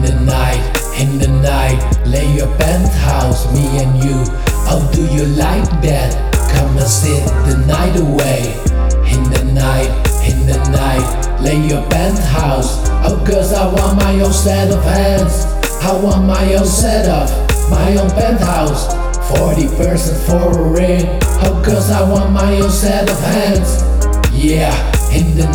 In the night, lay your penthouse, me and you. Oh, do you like that? Come and sit the night away. In the night, lay your penthouse. Oh, 'cause I want my own set of hands. I want my own setup, my own penthouse. 40% for a ring. Oh, 'cause I want my own set of hands. Yeah, in the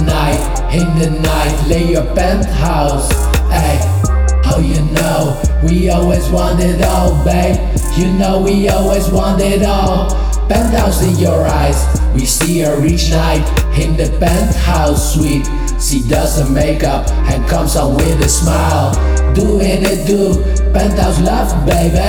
night, lay your penthouse. Ay, oh, you know, we always want it all, babe. You know we always want it all. Penthouse in your eyes, we see her each night in the penthouse suite. She does her makeup and comes on with a smile. Doing it do, penthouse love, baby.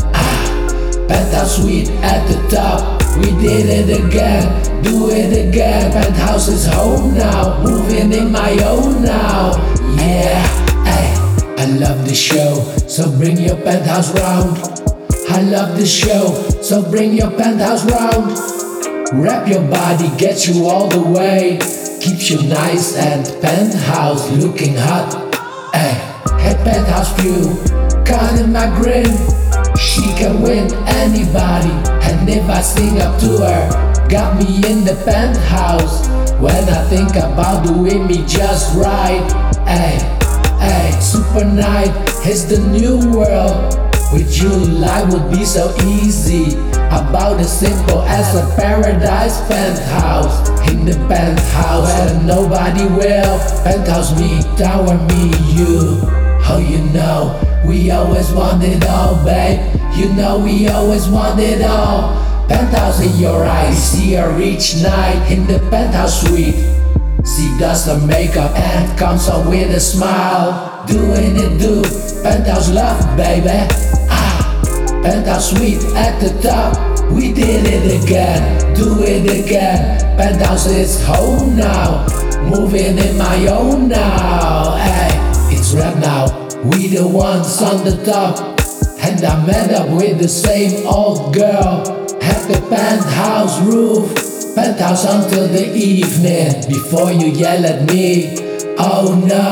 Penthouse suite at the top, we did it again, do it again. Penthouse is home now, moving in my own now. Yeah, ay, I love the show, so bring your penthouse round. I love the show, so bring your penthouse round. Wrap your body, get you all the way. Keeps you nice and penthouse looking hot. Ay, hey, penthouse view, caught in my grin. She can win anybody, and if I sing up to her, got me in the penthouse. When I think about doing me just right, ay, ay, super night is the new world. With you, life would be so easy. About as simple as a paradise penthouse. In the penthouse where nobody will. Penthouse me, tower me, you. Oh, you know, we always want it all, babe. You know we always want it all. Penthouse in your eyes, see her each night in the penthouse suite. She does her makeup and comes on with a smile. Doing it do, penthouse love, baby. Penthouse suite at the top, we did it again, do it again. Penthouse is home now, moving in my own now. Ay, it's rap now, we the ones on the top. And I met up with the same old girl at the penthouse roof. Penthouse until the evening, before you yell at me. Oh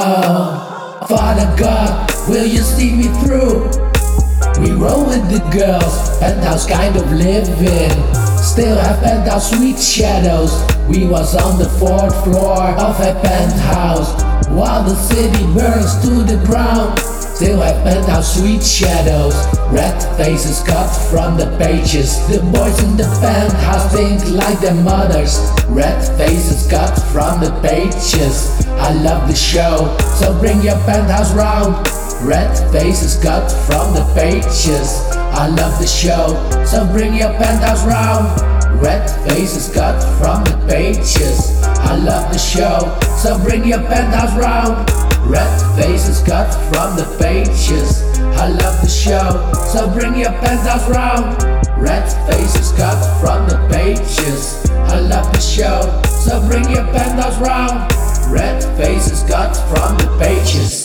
no, Father God, will you see me through? We roll with the girls, penthouse kind of living. Still have penthouse sweet shadows. We was on the 4th floor of a penthouse, while the city burns to the ground. Still have penthouse sweet shadows. Red faces cut from the pages. The boys in the penthouse think like their mothers. Red faces cut from the pages. I love the show, so bring your penthouse round. Red faces cut from the pages. I love the show, so bring your penthouse round. Red faces cut from the pages. I love the show, so bring your penthouse round. Red faces cut from the pages. I love the show, so bring your penthouse round. Red faces cut from the pages. I love the show, so bring your penthouse round. Red faces cut from the pages.